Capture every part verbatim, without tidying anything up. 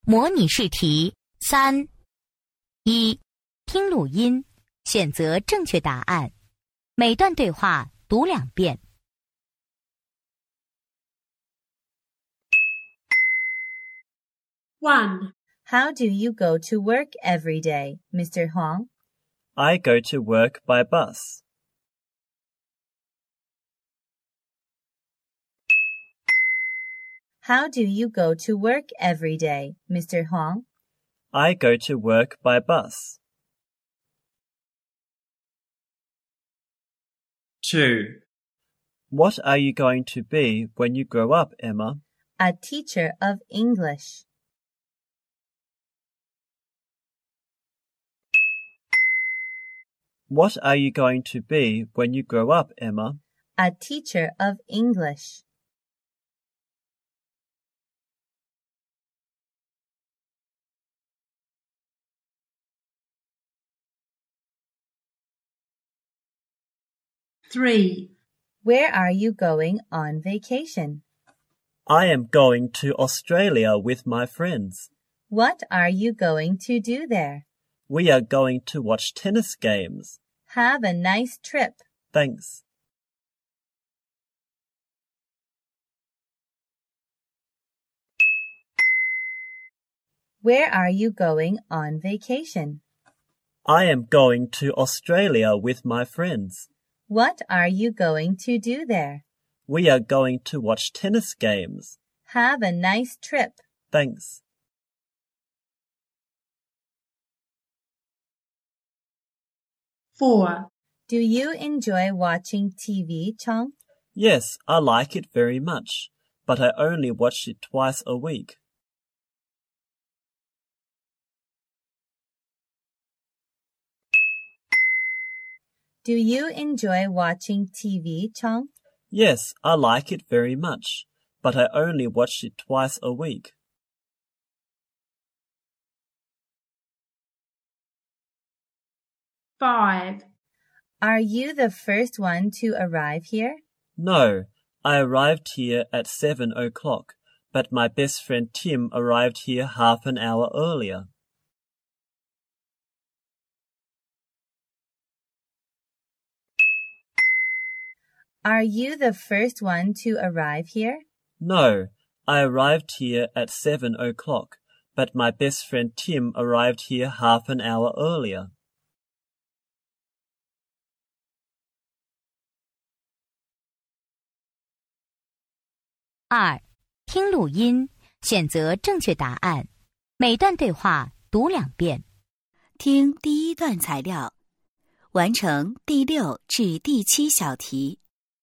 模拟试题三。一、听录音，选择正确答案。每段对话读两遍。 One. How do you go to work every day, Mister Huang? I go to work by bus. How do you go to work every day, Mister Huang? I go to work by bus. Two. What are you going to be when you grow up, Emma? A teacher of English. What are you going to be when you grow up, Emma? A teacher of English. Three. Where are you going on vacation? I am going to Australia with my friends. What are you going to do there? We are going to watch tennis games. Have a nice trip. Thanks. Where are you going on vacation? I am going to Australia with my friends. What are you going to do there? We are going to watch tennis games. Have a nice trip. Thanks. Four. Do you enjoy watching T V, Chong? Yes, I like it very much, but I only watch it twice a week. Do you enjoy watching T V, Chong? Yes, I like it very much, but I only watch it twice a week. Five. Are you the first one to arrive here? No, I arrived here at seven o'clock, but my best friend Tim arrived here half an hour earlier. Are you the first one to arrive here? No, I arrived here at seven o'clock, but my best friend Tim arrived here half an hour earlier. 二、听录音，选择正确答案。每段对话读两遍。 听第一段材料，完成第六至第七小题。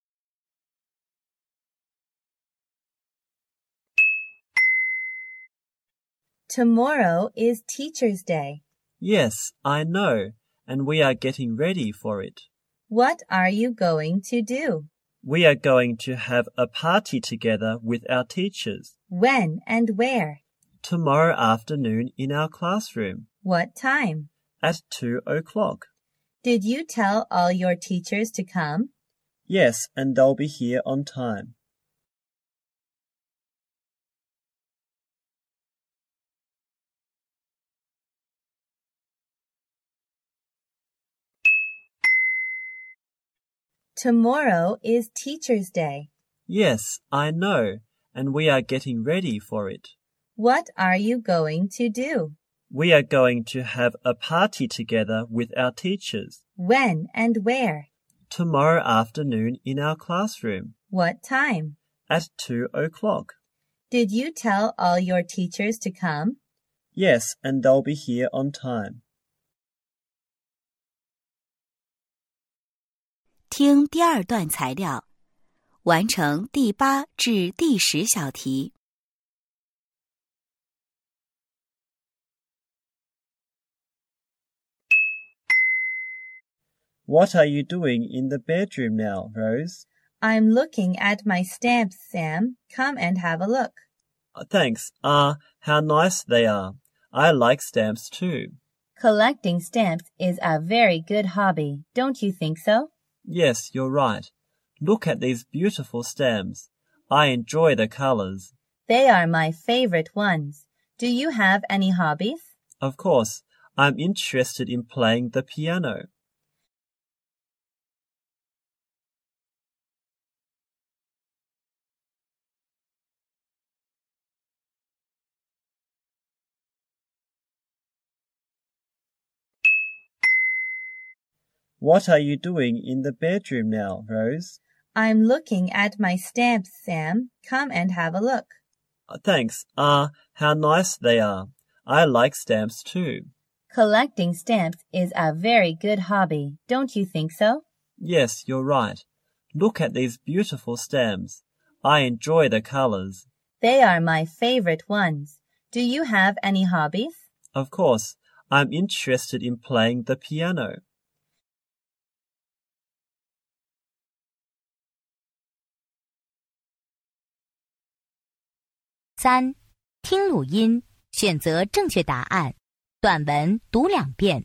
Tomorrow is Teacher's Day. Yes, I know, and we are getting ready for it. What are you going to do? We are going to have a party together with our teachers. When and where? Tomorrow afternoon in our classroom. What time? At two o'clock. Did you tell all your teachers to come? Yes, and they'll be here on time. Tomorrow is Teacher's Day. Yes, I know, and we are getting ready for it. What are you going to do? We are going to have a party together with our teachers. When and where? Tomorrow afternoon in our classroom. What time? At two o'clock. Did you tell all your teachers to come? Yes, and they'll be here on time. 听第二段材料，完成第八至第十小题。 What are you doing in the bedroom now, Rose? I'm looking at my stamps, Sam. Come and have a look. Thanks. Ah, uh, how nice they are. I like stamps too. Collecting stamps is a very good hobby, don't you think so? Yes, you're right. Look at these beautiful stamps. I enjoy the colors. They are my favorite ones. Do you have any hobbies? Of course, I'm interested in playing the piano. What are you doing in the bedroom now, Rose? I'm looking at my stamps, Sam. Come and have a look. Thanks. Ah, uh, how nice they are. I like stamps too. Collecting stamps is a very good hobby, don't you think so? Yes, you're right. Look at these beautiful stamps. I enjoy the colors. They are my favorite ones. Do you have any hobbies? Of course. I'm interested in playing the piano. 三、听录音，选择正确答案。短文读两遍。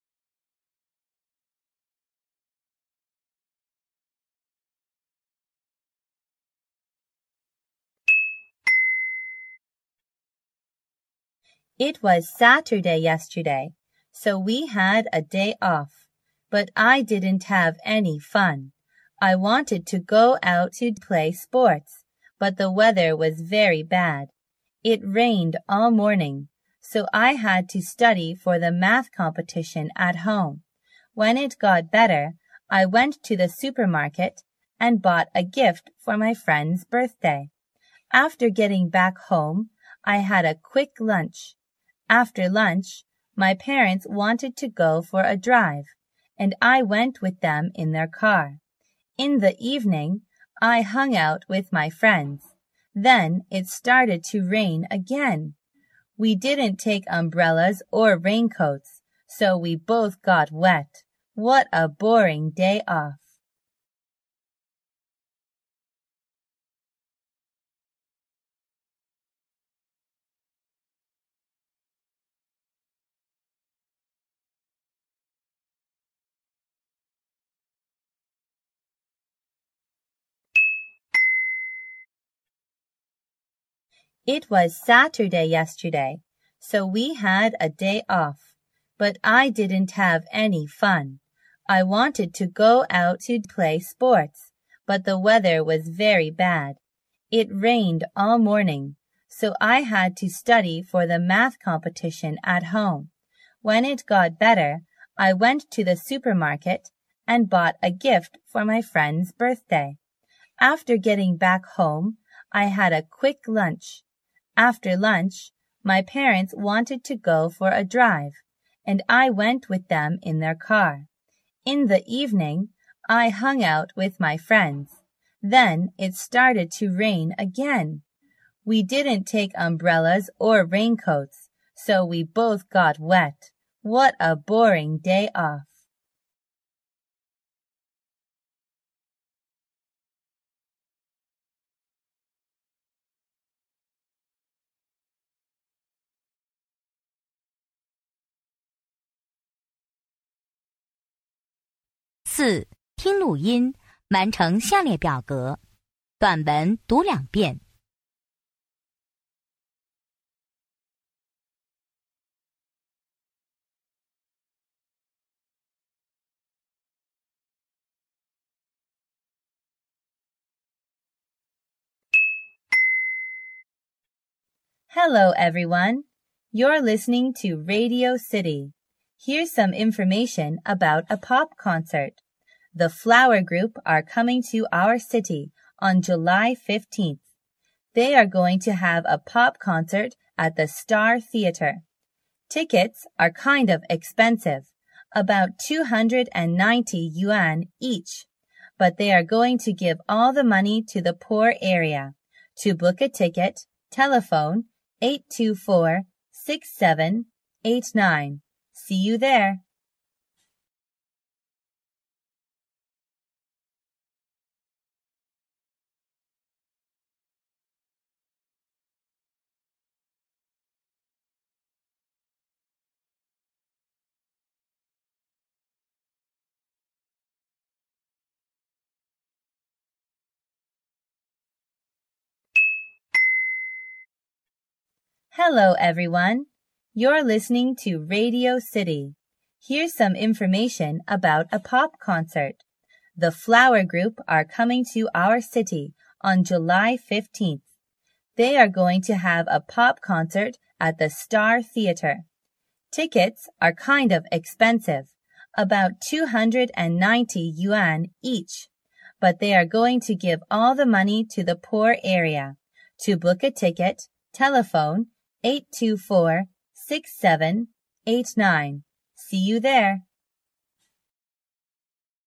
It was Saturday yesterday, so we had a day off, but I didn't have any fun. I wanted to go out to play sports, but the weather was very bad. It rained all morning, so I had to study for the math competition at home. When it got better, I went to the supermarket and bought a gift for my friend's birthday. After getting back home, I had a quick lunch. After lunch, my parents wanted to go for a drive, and I went with them in their car. In the evening, I hung out with my friends. Then it started to rain again. We didn't take umbrellas or raincoats, so we both got wet. What a boring day off. 'It was Saturday yesterday, so we had a day off, but I didn't have any fun. I wanted to go out to play sports, but the weather was very bad. It rained all morning, so I had to study for the math competition at home. When it got better, I went to the supermarket and bought a gift for my friend's birthday. After getting back home, I had a quick lunch. After lunch, my parents wanted to go for a drive, and I went with them in their car. In the evening, I hung out with my friends. Then it started to rain again. We didn't take umbrellas or raincoats, so we both got wet. What a boring day off. 四、听录音，完成下列表格。短文读两遍。 Hello, everyone. You're listening to Radio City. Here's some information about a pop concert. The Flower Group are coming to our city on July fifteenth. They are going to have a pop concert at the Star Theater. Tickets are kind of expensive, about two hundred ninety yuan each, but they are going to give all the money to the poor area. To book a ticket, telephone eight two four, six seven eight nine. See you there. Hello, everyone. You're listening to Radio City. Here's some information about a pop concert. The Flower Group are coming to our city on July fifteenth. They are going to have a pop concert at the Star Theater. Tickets are kind of expensive, about two hundred ninety yuan each, but they are going to give all the money to the poor area. To book a ticket, telephone eight two four, six seven eight nine. See you there.